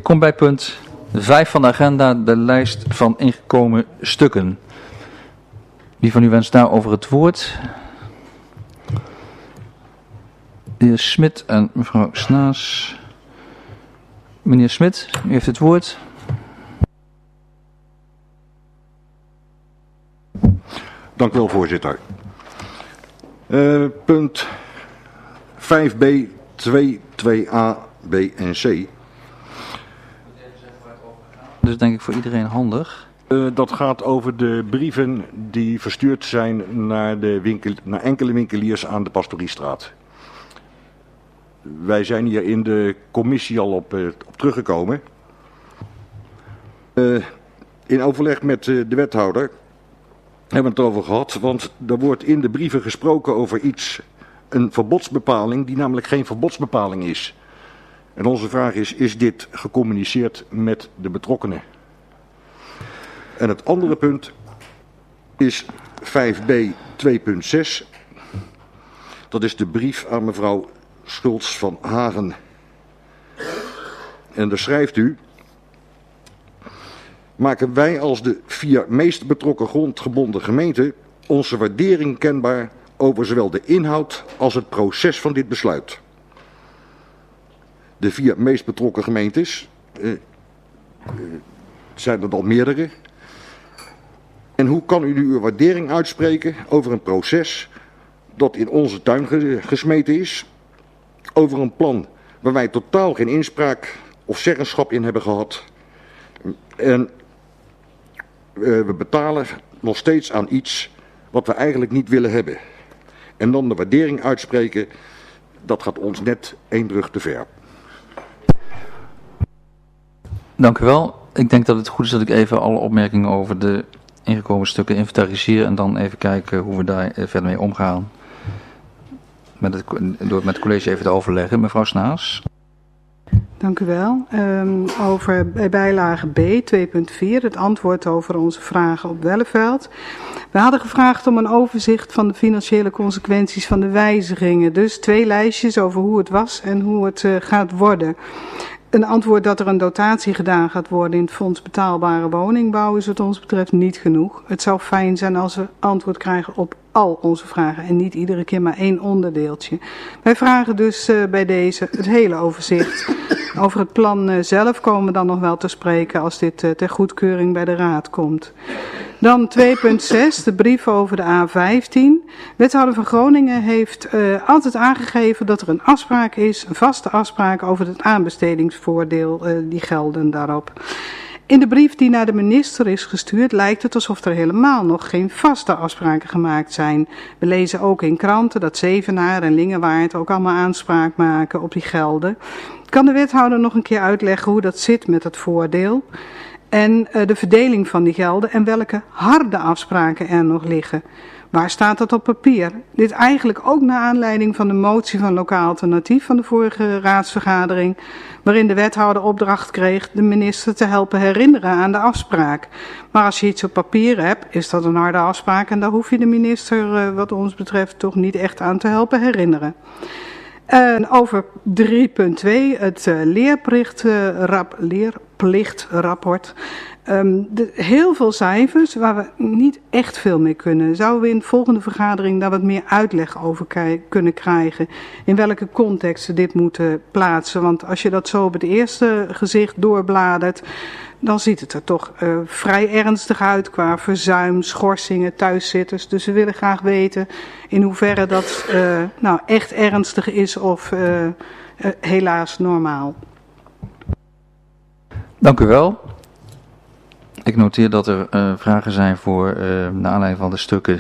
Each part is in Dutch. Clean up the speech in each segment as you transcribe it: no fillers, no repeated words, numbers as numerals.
kom bij punt 5 van de agenda, de lijst van ingekomen stukken. Wie van u wenst daarover het woord? De heer Smit en mevrouw Snaas. Meneer Smit, u heeft het woord. Dank u wel, voorzitter. Punt 5b, 2, 2a, b en c. Dus denk ik voor iedereen handig. Dat gaat over de brieven die verstuurd zijn naar enkele winkeliers aan de Pastoriestraat. Wij zijn hier in de commissie al op teruggekomen. In overleg met de wethouder hebben we het erover gehad, want er wordt in de brieven gesproken over een verbodsbepaling die namelijk geen verbodsbepaling is. En onze vraag is dit gecommuniceerd met de betrokkenen? En het andere punt is 5b 2.6. Dat is de brief aan mevrouw Schultz van Hagen. En daar schrijft u: maken wij als de 4 meest betrokken grondgebonden gemeenten onze waardering kenbaar over zowel de inhoud als het proces van dit besluit. De 4 meest betrokken gemeentes zijn er al meerdere. En hoe kan u nu uw waardering uitspreken over een proces dat in onze tuin gesmeten is? Over een plan waar wij totaal geen inspraak of zeggenschap in hebben gehad. En we betalen nog steeds aan iets wat we eigenlijk niet willen hebben. En dan de waardering uitspreken, dat gaat ons net 1 brug te ver. Dank u wel. Ik denk dat het goed is dat ik even alle opmerkingen over de ingekomen stukken inventariseer en dan even kijken hoe we daar verder mee omgaan. Door het met het college even te overleggen. Mevrouw Snaas. Dank u wel. Over bijlage B 2.4, het antwoord over onze vragen op Welleveld. We hadden gevraagd om een overzicht van de financiële consequenties van de wijzigingen. Dus 2 lijstjes over hoe het was en hoe het gaat worden. Een antwoord dat er een dotatie gedaan gaat worden in het Fonds Betaalbare Woningbouw is wat ons betreft niet genoeg. Het zou fijn zijn als we antwoord krijgen op al onze vragen en niet iedere keer maar 1 onderdeeltje. Wij vragen dus bij deze het hele overzicht. Over het plan zelf komen we dan nog wel te spreken als dit ter goedkeuring bij de Raad komt. Dan 2.6, de brief over de A15. Wethouder van Groningen heeft altijd aangegeven dat er een afspraak is, een vaste afspraak over het aanbestedingsvoordeel, die gelden daarop. In de brief die naar de minister is gestuurd lijkt het alsof er helemaal nog geen vaste afspraken gemaakt zijn. We lezen ook in kranten dat Zevenaar en Lingewaard ook allemaal aanspraak maken op die gelden. Kan de wethouder nog een keer uitleggen hoe dat zit met het voordeel? En de verdeling van die gelden en welke harde afspraken er nog liggen. Waar staat dat op papier? Dit eigenlijk ook naar aanleiding van de motie van Lokaal Alternatief van de vorige raadsvergadering, waarin de wethouder opdracht kreeg de minister te helpen herinneren aan de afspraak. Maar als je iets op papier hebt, is dat een harde afspraak en daar hoef je de minister wat ons betreft toch niet echt aan te helpen herinneren. En over 3.2, het leerplichtrapport. Heel veel cijfers waar we niet echt veel mee kunnen. Zouden we in de volgende vergadering daar wat meer uitleg over kunnen krijgen? In welke context we dit moeten plaatsen? Want als je dat zo op het eerste gezicht doorbladert, dan ziet het er toch vrij ernstig uit qua verzuim, schorsingen, thuiszitters. Dus we willen graag weten in hoeverre dat echt ernstig is of helaas normaal. Dank u wel. Ik noteer dat er vragen zijn voor, naar aanleiding van de stukken,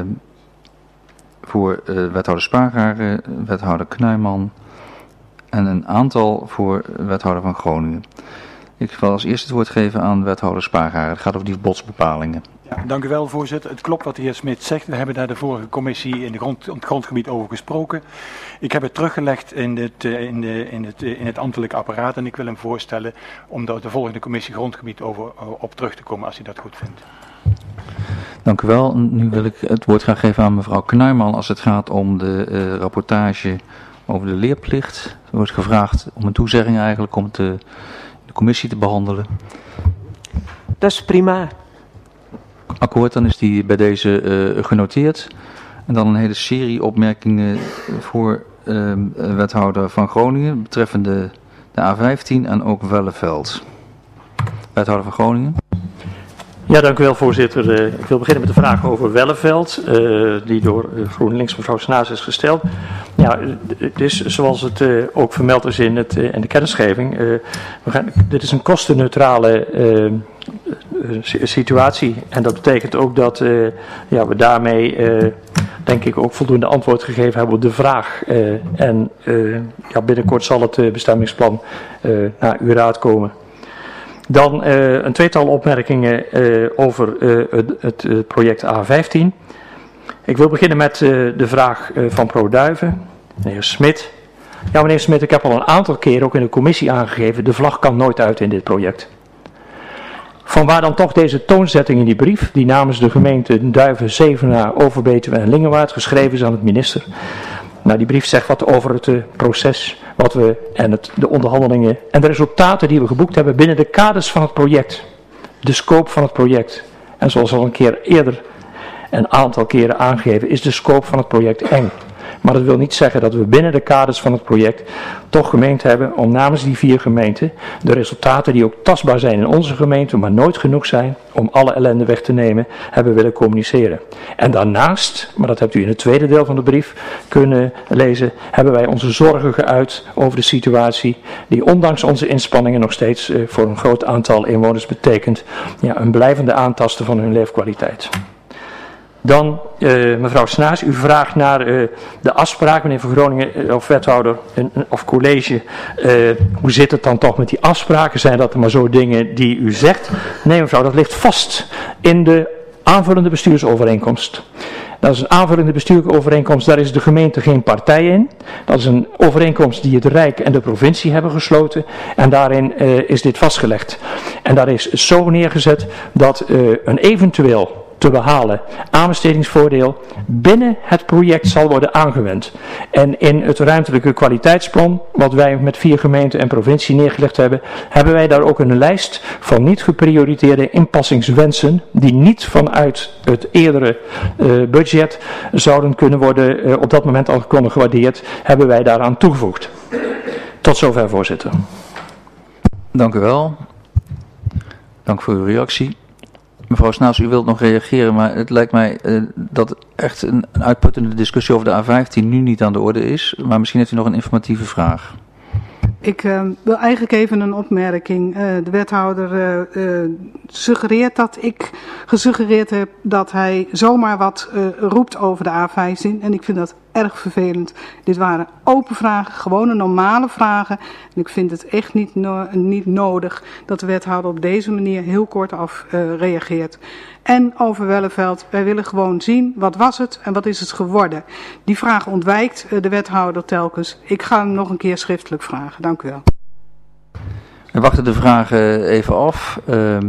voor wethouder Spaargaren, wethouder Knuijman en een aantal voor wethouder van Groningen. Ik wil als eerste het woord geven aan wethouder Spaargaren. Het gaat over die verbodsbepalingen. Ja, dank u wel, voorzitter. Het klopt wat de heer Smit zegt. We hebben daar de vorige commissie in het grondgebied over gesproken. Ik heb het teruggelegd in het ambtelijk apparaat en ik wil hem voorstellen om daar de volgende commissie grondgebied op terug te komen als u dat goed vindt. Dank u wel. Nu wil ik het woord graag geven aan mevrouw Knuijman als het gaat om de rapportage over de leerplicht. Er wordt gevraagd om een toezegging eigenlijk om het in de commissie te behandelen. Dat is prima. Akkoord, dan is die bij deze genoteerd. En dan een hele serie opmerkingen voor wethouder van Groningen betreffende de A15 en ook Welleveld. Wethouder van Groningen. Ja, dank u wel, voorzitter. Ik wil beginnen met de vraag over Welleveld, die door GroenLinks mevrouw Snaas is gesteld. Ja, het is zoals het ook vermeld is in de kennisgeving. Dit is een kostenneutrale situatie. En dat betekent ook dat we daarmee denk ik ook voldoende antwoord gegeven hebben op de vraag. Binnenkort zal het bestemmingsplan naar uw raad komen. Dan een tweetal opmerkingen over het project A15. Ik wil beginnen met de vraag van ProDuiven, meneer Smit. Ja, meneer Smit, ik heb al een aantal keren ook in de commissie aangegeven, de vlag kan nooit uit in dit project. Vanwaar dan toch deze toonzetting in die brief, die namens de gemeenten Duiven, Zevenaar, Overbetuwe en Lingewaard geschreven is aan het minister. Nou, die brief zegt wat over het proces de onderhandelingen en de resultaten die we geboekt hebben binnen de kaders van het project. De scope van het project. En zoals al een aantal keren aangegeven, is de scope van het project eng. Maar dat wil niet zeggen dat we binnen de kaders van het project toch gemeend hebben om namens die 4 gemeenten de resultaten die ook tastbaar zijn in onze gemeente, maar nooit genoeg zijn om alle ellende weg te nemen, hebben willen communiceren. En daarnaast, maar dat hebt u in het tweede deel van de brief kunnen lezen, hebben wij onze zorgen geuit over de situatie die ondanks onze inspanningen nog steeds voor een groot aantal inwoners betekent een blijvende aantasten van hun leefkwaliteit. Dan, mevrouw Snaas, u vraagt naar de afspraak, meneer van Groningen, of wethouder of college. Hoe zit het dan toch met die afspraken? Zijn dat maar zo dingen die u zegt? Nee, mevrouw, dat ligt vast in de aanvullende bestuursovereenkomst. Dat is een aanvullende bestuursovereenkomst, daar is de gemeente geen partij in. Dat is een overeenkomst die het Rijk en de provincie hebben gesloten. En daarin is dit vastgelegd. En daar is zo neergezet dat een eventueel te behalen aanbestedingsvoordeel binnen het project zal worden aangewend. En in het ruimtelijke kwaliteitsplan, wat wij met 4 gemeenten en provincie neergelegd hebben, hebben wij daar ook een lijst van niet geprioriteerde inpassingswensen, die niet vanuit het eerdere budget zouden kunnen worden, op dat moment al kunnen gewaardeerd, hebben wij daaraan toegevoegd. Tot zover, voorzitter. Dank u wel. Dank voor uw reactie. Mevrouw Snaas, u wilt nog reageren, maar het lijkt mij dat echt een uitputtende discussie over de A15 nu niet aan de orde is. Maar misschien heeft u nog een informatieve vraag. Ik wil eigenlijk even een opmerking. De wethouder suggereert dat ik gesuggereerd heb dat hij zomaar wat roept over de A15. En ik vind dat erg vervelend. Dit waren open vragen, gewone normale vragen. En ik vind het echt niet nodig dat de wethouder op deze manier heel kortaf reageert. En over Welleveld, wij willen gewoon zien wat was het en wat is het geworden. Die vraag ontwijkt de wethouder telkens. Ik ga hem nog een keer schriftelijk vragen. Dank u wel. We wachten de vragen even af.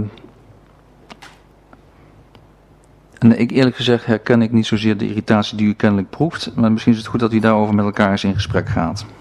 En eerlijk gezegd herken ik niet zozeer de irritatie die u kennelijk proeft. Maar misschien is het goed dat u daarover met elkaar eens in gesprek gaat.